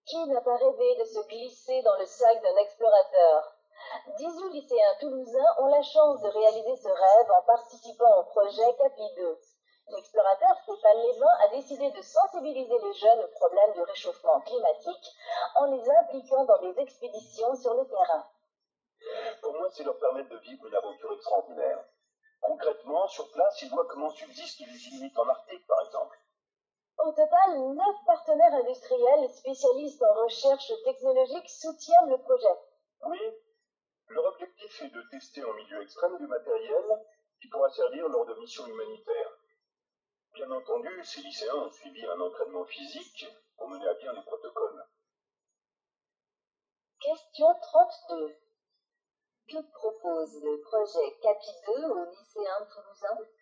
Qui n'a pas rêvé de se glisser dans le sac d'un explorateur? 18 lycéens toulousains ont la chance de réaliser ce rêve en participant au projet CAPI 2. L'explorateur Stéphane Lévin a décidé de sensibiliser les jeunes aux problèmes du réchauffement climatique en les impliquant dans des expéditions sur le terrain. Pour moi, c'est leur permettre de vivre une aventure extraordinaire. Concrètement, sur place, ils voient comment subsistent les Inuits en Arctique, par exemple. Au total, 9 partenaires industriels spécialistes en recherche technologique soutiennent le projet. Oui, leur objectif est de tester en milieu extrême du matériel qui pourra servir lors de missions humanitaires. Bien entendu, ces lycéens ont suivi un entraînement physique pour mener à bien les protocoles. Question 32. Que propose le projet CAPI 2 aux lycéens toulousains?